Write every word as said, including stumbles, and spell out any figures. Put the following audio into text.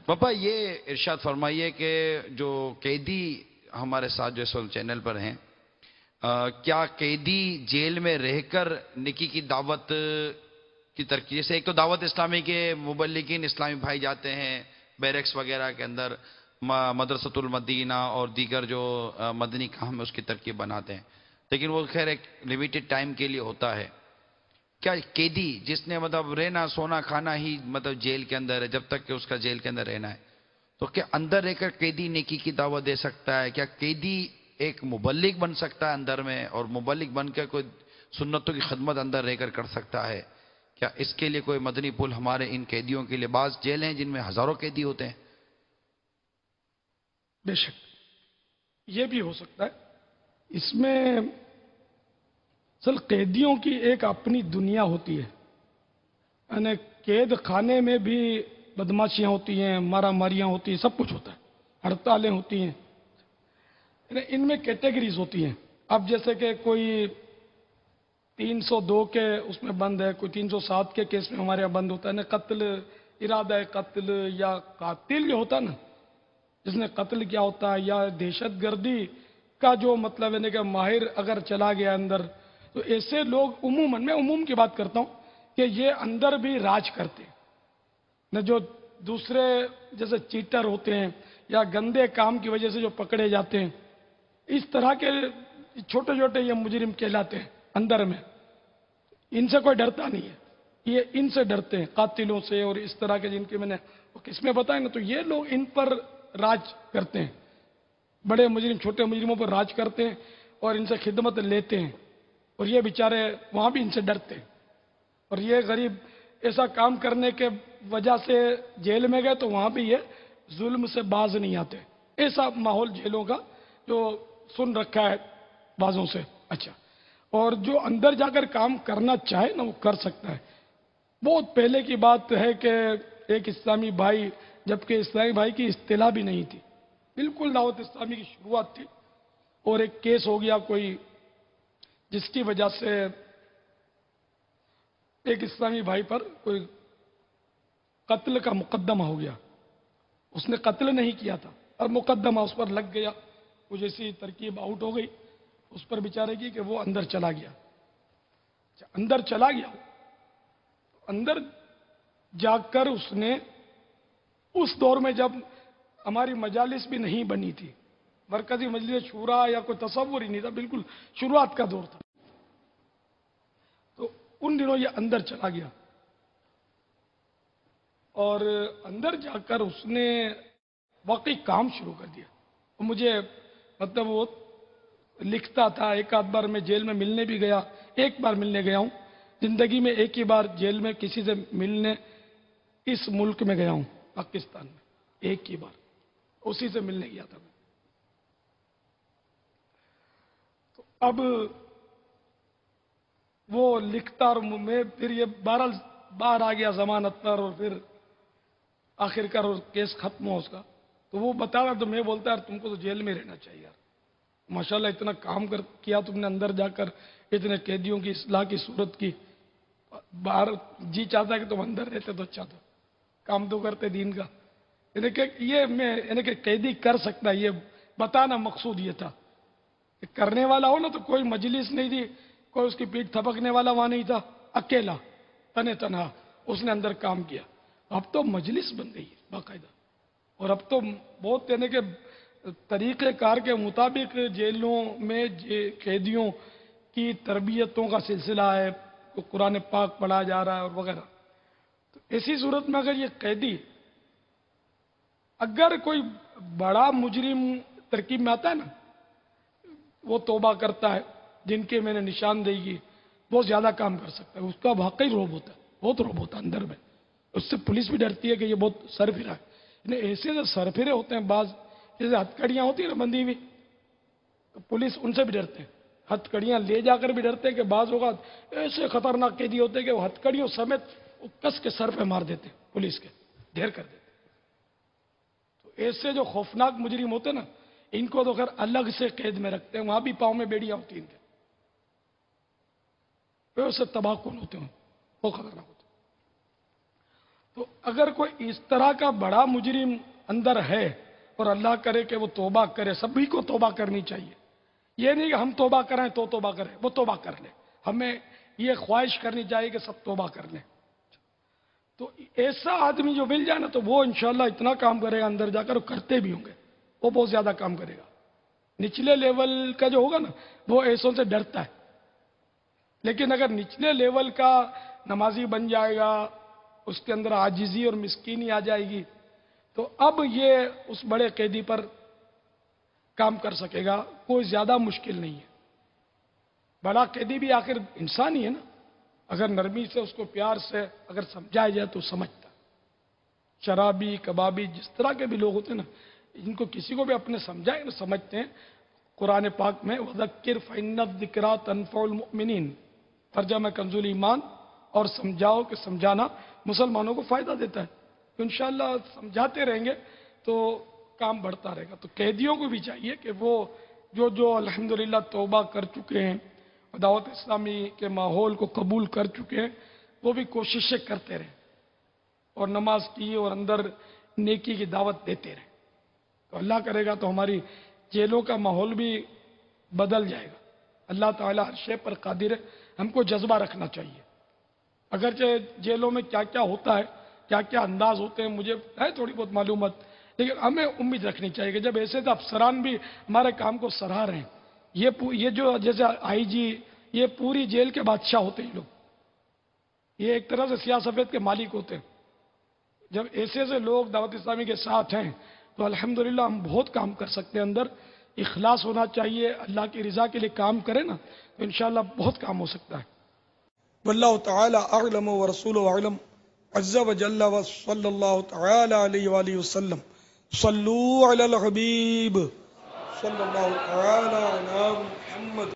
پاپا یہ ارشاد فرمائیے کہ جو قیدی ہمارے ساتھ جو اس وقت چینل پر ہیں، کیا قیدی جیل میں رہ کر نکی کی دعوت کی ترقی، جیسے ایک تو دعوت اسلامی کے مبلغین اسلامی بھائی جاتے ہیں بیرکس وغیرہ کے اندر، مدرسۃ المدینہ اور دیگر جو مدنی کام ہے اس کی ترکیب بناتے ہیں، لیکن وہ خیر ایک لیمیٹڈ ٹائم کے لیے ہوتا ہے. کیا قیدی جس نے مطلب رہنا سونا کھانا ہی مطلب جیل کے اندر ہے، جب تک کہ اس کا جیل کے اندر رہنا ہے، تو کیا اندر رہ کر قیدی نیکی کی دعوت دے سکتا ہے؟ کیا قیدی ایک مبلغ بن سکتا ہے اندر میں، اور مبلغ بن کے کوئی سنتوں کی خدمت اندر رہ کر کر سکتا ہے؟ کیا اس کے لیے کوئی مدنی پل ہمارے ان قیدیوں کے لیے؟ بعض جیل ہیں جن میں ہزاروں قیدی ہوتے ہیں. بے شک یہ بھی ہو سکتا ہے. اس میں اصل قیدیوں کی ایک اپنی دنیا ہوتی ہے، یعنی قید خانے میں بھی بدماشیاں ہوتی ہیں، مارا ماریاں ہوتی ہیں، سب کچھ ہوتا ہے، ہڑتالیں ہوتی ہیں. ان میں کیٹیگریز ہوتی ہیں. اب جیسے کہ کوئی تین سو دو کے اس میں بند ہے، کوئی تین سو سات کے کیس میں ہمارے یہاں بند ہوتا ہے نا، قتل، ارادہ قتل، یا قاتل جو ہوتا ہے نا جس نے قتل کیا ہوتا ہے، یا دہشت گردی کا جو مطلب ہے کہ ماہر اگر چلا گیا اندر، تو ایسے لوگ عموماً، میں عموم کی بات کرتا ہوں کہ یہ اندر بھی راج کرتے ہیں نہ. جو دوسرے جیسے چیٹر ہوتے ہیں یا گندے کام کی وجہ سے جو پکڑے جاتے ہیں، اس طرح کے چھوٹے چھوٹے یہ مجرم کہلاتے ہیں اندر میں. ان سے کوئی ڈرتا نہیں ہے، یہ ان سے ڈرتے ہیں، قاتلوں سے اور اس طرح کے جن کے میں نے کس میں بتائیں نا. تو یہ لوگ ان پر راج کرتے ہیں، بڑے مجرم چھوٹے مجرموں پر راج کرتے ہیں اور ان سے خدمت لیتے ہیں، اور یہ بیچارے وہاں بھی ان سے ڈرتے ہیں. اور یہ غریب ایسا کام کرنے کے وجہ سے جیل میں گئے تو وہاں بھی یہ ظلم سے باز نہیں آتے. ایسا ماحول جیلوں کا جو سن رکھا ہے بازوں سے. اچھا، اور جو اندر جا کر کام کرنا چاہے نا وہ کر سکتا ہے. بہت پہلے کی بات ہے کہ ایک اسلامی بھائی، جبکہ اسلامی بھائی کی اصطلاح بھی نہیں تھی، بالکل دعوت اسلامی کی شروعات تھی، اور ایک کیس ہو گیا کوئی جس کی وجہ سے ایک اسلامی بھائی پر کوئی قتل کا مقدمہ ہو گیا. اس نے قتل نہیں کیا تھا اور مقدمہ اس پر لگ گیا. وہ جیسی ترکیب آؤٹ ہو گئی اس پر بیچارے کی کہ وہ اندر چلا گیا. اندر چلا گیا اندر جا کر اس نے، اس دور میں جب ہماری مجالس بھی نہیں بنی تھی، مرکزی مجلس شورا یا کوئی تصور ہی نہیں تھا، بالکل شروعات کا دور تھا، تو ان دنوں یہ اندر چلا گیا. اور اندر جا کر اس نے واقعی کام شروع کر دیا. مجھے مطلب وہ لکھتا تھا، ایک آدھ بار میں جیل میں ملنے بھی گیا، ایک بار ملنے گیا ہوں زندگی میں، ایک ہی بار جیل میں کسی سے ملنے اس ملک میں گیا ہوں پاکستان میں، ایک ہی بار اسی سے ملنے گیا تھا میں. تو اب وہ لکھتا اور میں پھر یہ بہرحال باہر آ گیا ضمانت پر، اور پھر آخر کار کیس ختم ہوا اس کا. تو وہ بتا رہا تو میں بولتا یار تم کو تو جیل میں رہنا چاہیے یار، ماشاءاللہ اتنا کام کر کیا تم نے اندر جا کر، اتنے قیدیوں کی اصلاح کی صورت کی. باہر جی چاہتا ہے کہ تم اندر رہتے تو اچھا تھا، کام تو کرتے دین کا. یعنی کہ یہ میں یعنی کہ قیدی کر سکتا ہے، یہ بتانا مقصود یہ تھا کہ کرنے والا ہو نا تو کوئی مجلس نہیں تھی، کوئی اس کی پیٹھ تھپکنے والا وہاں نہیں تھا، اکیلا تنے تنہا اس نے اندر کام کیا. اب تو مجلس بن گئی ہے باقاعدہ، اور اب تو بہت یعنی کہ طریقہ کار کے مطابق جیلوں میں قیدیوں کی تربیتوں کا سلسلہ ہے، قرآن پاک پڑھا جا رہا ہے اور وغیرہ. تو ایسی صورت میں اگر یہ قیدی، اگر کوئی بڑا مجرم ترکیب میں آتا ہے نا، وہ توبہ کرتا ہے، جن کے میں نے نشاندہی کی، بہت زیادہ کام کر سکتا ہے، اس کا واقعی روب ہوتا ہے، بہت روب ہوتا ہے اندر میں. اس سے پولیس بھی ڈرتی ہے کہ یہ بہت سرفرا ہے. ایسے جو سرفرے ہوتے ہیں بعض، جیسے ہتھکڑیاں ہوتی ہیں نا بندھی ہوئی، تو پولیس ان سے بھی ڈرتے ہیں، ہتھکڑیاں لے جا کر بھی ڈرتے ہیں کہ بعض اوقات ایسے خطرناک قیدی ہوتے ہیں کہ وہ ہتھکڑیوں سمیت کس کے سر پہ مار دیتے ہیں، پولیس کے ڈھیر کر دیتے. تو ایسے جو خوفناک مجرم ہوتے ہیں نا، ان کو تو خیر الگ سے قید میں رکھتے ہیں، وہاں بھی پاؤں میں بیڑیاں ہوتی ہیں، ان کے سے تباہ کن ہوتے ہیں، وہ خطرناک ہوتے ہیں. تو اگر کوئی اس طرح کا بڑا مجرم اندر ہے اور اللہ کرے کہ وہ توبہ کرے، سبھی کو توبہ کرنی چاہیے. یہ نہیں کہ ہم توبہ کریں تو توبہ کریں، وہ توبہ کر لیں. ہمیں یہ خواہش کرنی چاہیے کہ سب توبہ کر لیں. تو ایسا آدمی جو مل جائے نا تو وہ انشاءاللہ اتنا کام کرے گا اندر جا کر، وہ کرتے بھی ہوں گے، وہ بہت زیادہ کام کرے گا. نچلے لیول کا جو ہوگا نا وہ ایسوں سے ڈرتا ہے، لیکن اگر نچلے لیول کا نمازی بن جائے گا، اس کے اندر عاجزی اور مسکینی آ جائے گی، تو اب یہ اس بڑے قیدی پر کام کر سکے گا. کوئی زیادہ مشکل نہیں ہے. بڑا قیدی بھی آخر انسان ہی ہے نا، اگر نرمی سے اس کو پیار سے اگر سمجھایا جائے تو سمجھتا. شرابی کبابی جس طرح کے بھی لوگ ہوتے ہیں نا، ان کو کسی کو بھی اپنے سمجھائیں نا سمجھتے ہیں. قرآن پاک میں وَذَكِّرْ فَإِنَّ الذِّكْرَىٰ تَنفَعُ الْمُؤْمِنِينَ، ترجمہ کنزُ ایمان، اور سمجھاؤ کہ سمجھانا مسلمانوں کو فائدہ دیتا ہے. تو انشاءاللہ سمجھاتے رہیں گے تو کام بڑھتا رہے گا. تو قیدیوں کو بھی چاہیے کہ وہ جو جو الحمدللہ توبہ کر چکے ہیں، دعوت اسلامی کے ماحول کو قبول کر چکے ہیں، وہ بھی کوششیں کرتے رہیں اور نماز کی اور اندر نیکی کی دعوت دیتے رہیں. تو اللہ کرے گا تو ہماری جیلوں کا ماحول بھی بدل جائے گا. اللہ تعالیٰ ہر شے پر قادر ہے. ہم کو جذبہ رکھنا چاہیے. اگرچہ جیلوں میں کیا کیا ہوتا ہے، کیا کیا انداز ہوتے ہیں، مجھے ہے تھوڑی بہت معلومات، لیکن ہمیں امید رکھنی چاہیے کہ جب ایسے تو افسران بھی ہمارے کام کو سراہ رہے ہیں. یہ یہ جو جیسے آئی جی، یہ پوری جیل کے بادشاہ ہوتے ہیں لوگ، یہ ایک طرح سے سیاہ سفید کے مالک ہوتے ہیں. جب ایسے ایسے لوگ دعوت اسلامی کے ساتھ ہیں تو الحمدللہ ہم بہت کام کر سکتے ہیں. اندر اخلاص ہونا چاہیے، اللہ کی رضا کے لیے کام کرے نا تو انشاءاللہ بہت کام ہو سکتا ہے. واللہ تعالی اعلم ورسولہ اعلم عز وجل وصلی اللہ تعالی علیہ وآلہ وسلم. صلو علی الحبیب صلی اللہ تعالی علی محمد.